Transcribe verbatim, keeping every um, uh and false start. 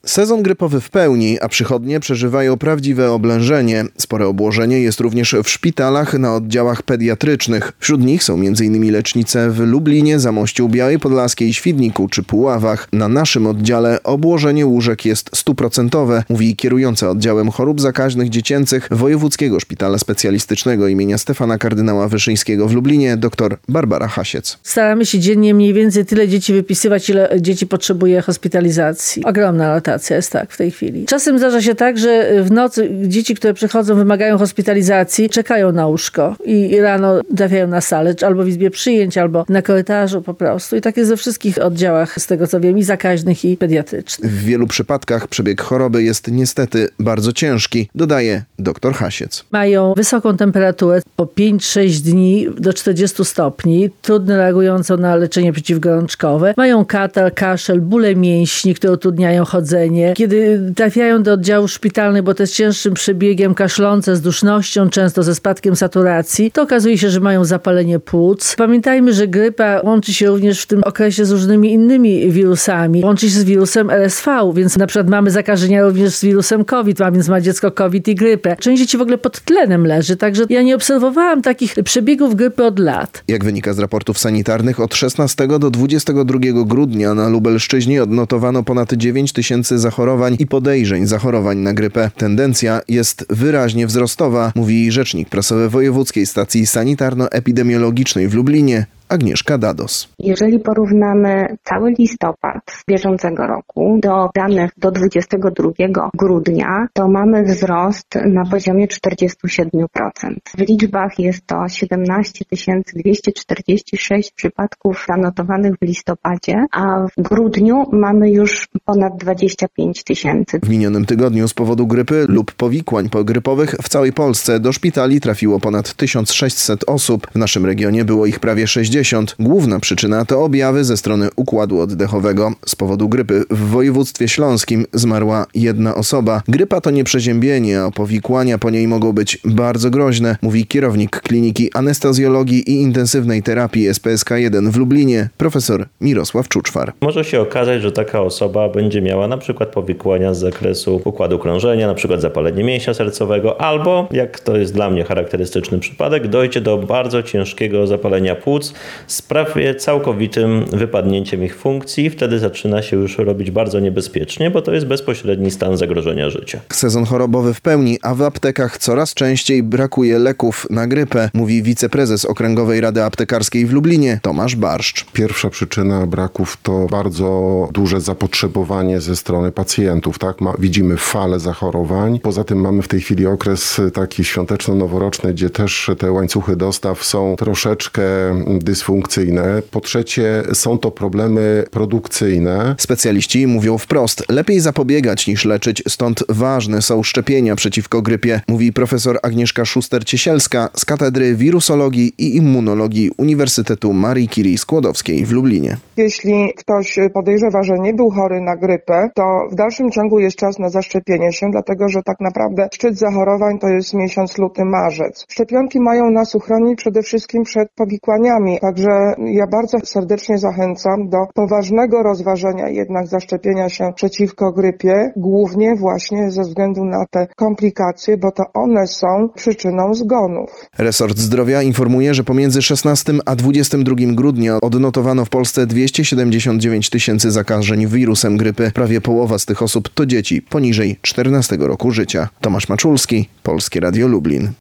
Sezon grypowy w pełni, a przychodnie przeżywają prawdziwe oblężenie. Spore obłożenie jest również w szpitalach na oddziałach pediatrycznych. Wśród nich są między innymi lecznice w Lublinie, Zamościu, Białej Podlaskiej, Świdniku czy Puławach. Na naszym oddziale obłożenie łóżek jest stuprocentowe, mówi kierująca oddziałem chorób zakaźnych dziecięcych Wojewódzkiego Szpitala Specjalistycznego imienia Stefana Kardynała Wyszyńskiego w Lublinie dr Barbara Hasiec. Staramy się dziennie mniej więcej tyle dzieci wypisywać, ile dzieci potrzebuje hospitalizacji. Ogromna rotacja jest tak w tej chwili. Czasem zdarza się tak, że w nocy dzieci, które przychodzą, wymagają hospitalizacji, czekają na łóżko i rano trafiają na salę, albo w izbie przyjęć, albo na korytarzu po prostu. I tak jest we wszystkich oddziałach, z tego co wiem, i zakaźnych, i pediatrycznych. W wielu przypadkach przebieg choroby jest niestety bardzo ciężki, dodaje dr Hasiec. Mają wysoką temperaturę, po pięć sześć dni do czterdziestu stopni, trudno reagującą na leczenie przeciwgorączkowe. Mają katar, kaszel, bóle mięśni, które utrudniają chodzenie. Kiedy trafiają do oddziału szpitalnych, bo to jest cięższym przebiegiem, kaszlące z dusznością, często ze spadkiem saturacji, to okazuje się, że mają zapalenie płuc. Pamiętajmy, że grypa łączy się również w tym okresie z różnymi innymi wirusami. Łączy się z wirusem R S V, więc na przykład mamy zakażenia również z wirusem COVID, a więc ma dziecko COVID i grypę. Część dzieci w ogóle pod tlenem leży, także ja nie obserwowałam takich przebiegów grypy od lat. Jak wynika z raportów sanitarnych, od szesnastego do dwudziestego drugiego grudnia na Lubelszczyźnie odnotowano ponad dziewięć tysięcy zachorowań i podejrzeń zachorowań na grypę. Tendencja jest wyraźnie wzrostowa, mówi rzecznik prasowy Wojewódzkiej Stacji Sanitarno-Epidemiologicznej w Lublinie, Agnieszka Dados. Jeżeli porównamy cały listopad bieżącego roku do danych do dwudziestego drugiego grudnia, to mamy wzrost na poziomie czterdzieści siedem procent. W liczbach jest to siedemnaście tysięcy dwieście czterdzieści sześć przypadków zanotowanych w listopadzie, a w grudniu mamy już ponad dwadzieścia pięć tysięcy. W minionym tygodniu z powodu grypy lub powikłań pogrypowych w całej Polsce do szpitali trafiło ponad tysiąc sześćset osób. W naszym regionie było ich prawie sześćdziesiąt. Główna przyczyna to objawy ze strony układu oddechowego. Z powodu grypy w województwie śląskim zmarła jedna osoba. Grypa to nie przeziębienie, a powikłania po niej mogą być bardzo groźne, mówi kierownik Kliniki Anestezjologii i Intensywnej Terapii S P S K jeden w Lublinie, profesor Mirosław Czuczwar. Może się okazać, że taka osoba będzie miała na przykład powikłania z zakresu układu krążenia, na przykład zapalenie mięśnia sercowego, albo, jak to jest dla mnie charakterystyczny przypadek, dojdzie do bardzo ciężkiego zapalenia płuc z prawie całkowitym wypadnięciem ich funkcji. Wtedy zaczyna się już robić bardzo niebezpiecznie, bo to jest bezpośredni stan zagrożenia życia. Sezon chorobowy w pełni, a w aptekach coraz częściej brakuje leków na grypę, mówi wiceprezes Okręgowej Rady Aptekarskiej w Lublinie Tomasz Barszcz. Pierwsza przyczyna braków to bardzo duże zapotrzebowanie ze strony pacjentów. Tak? Ma, widzimy falę zachorowań. Poza tym mamy w tej chwili okres taki świąteczno-noworoczny, gdzie też te łańcuchy dostaw są troszeczkę dysfunkcyjne. Po trzecie, są to problemy produkcyjne. Specjaliści mówią wprost, lepiej zapobiegać niż leczyć, stąd ważne są szczepienia przeciwko grypie, mówi profesor Agnieszka Szuster-Ciesielska z Katedry Wirusologii i Immunologii Uniwersytetu Marii Curie Skłodowskiej w Lublinie. Jeśli ktoś podejrzewa, że nie był chory na grypę, to w dalszym ciągu jest czas na zaszczepienie się, dlatego że tak naprawdę szczyt zachorowań to jest miesiąc luty, marzec. Szczepionki mają nas uchronić przede wszystkim przed powikłaniami. Także ja bardzo serdecznie zachęcam do poważnego rozważenia jednak zaszczepienia się przeciwko grypie, głównie właśnie ze względu na te komplikacje, bo to one są przyczyną zgonów. Resort Zdrowia informuje, że pomiędzy szesnastego a dwudziestego drugiego grudnia odnotowano w Polsce dwieście siedemdziesiąt dziewięć tysięcy zakażeń wirusem grypy. Prawie połowa z tych osób to dzieci poniżej czternastego roku życia. Tomasz Maczulski, Polskie Radio Lublin.